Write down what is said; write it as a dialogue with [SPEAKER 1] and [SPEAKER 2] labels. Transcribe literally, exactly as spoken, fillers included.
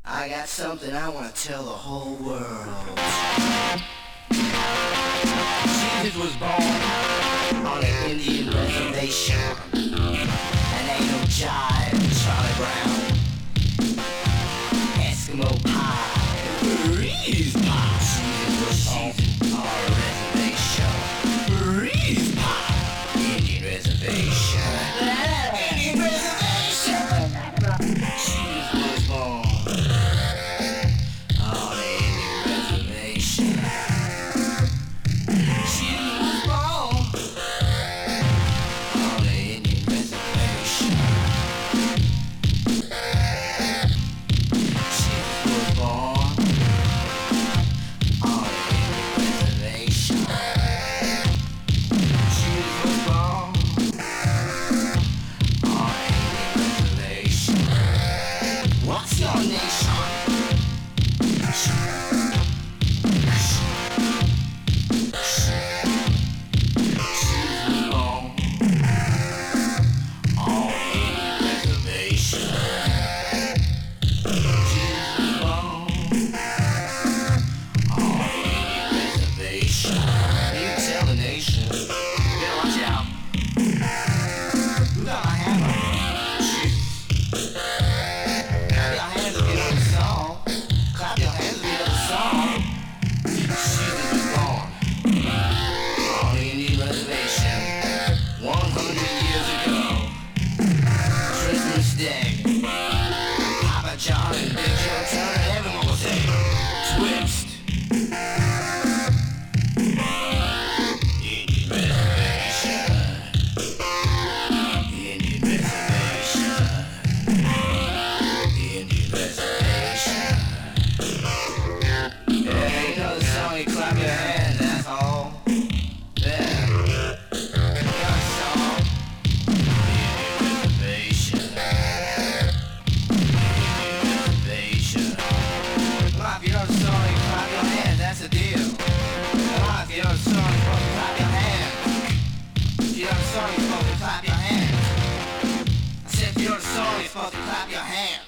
[SPEAKER 1] I got something I want to tell the whole world. Jesus was born on an Indian reservation, and ain't no jive, Charlie Brown, Eskimo pie, Breeze pie. Jesus was born on a reservation, Breeze pie, Indian reservation, Indian reservation. Jesus was born on an Indian reservation. Jesus was born on an Indian reservation. Jesus was born on an Indian reservation. Jesus was born on an Indian reservation. What's your nation? John and Big Joe Turner, everyone will say, twist. Indian reservation. Indian reservation. Indian reservation. Yeah, you know the song, you clap your hands, that's all. Yeah. You know the song. Indian reservation. If you know the song, you clap your hands, that's the deal. If you know the song, you're supposed to clap your hands. If you know the song, you're supposed to clap your hands. I said if you know the song, you're supposed to clap your hands.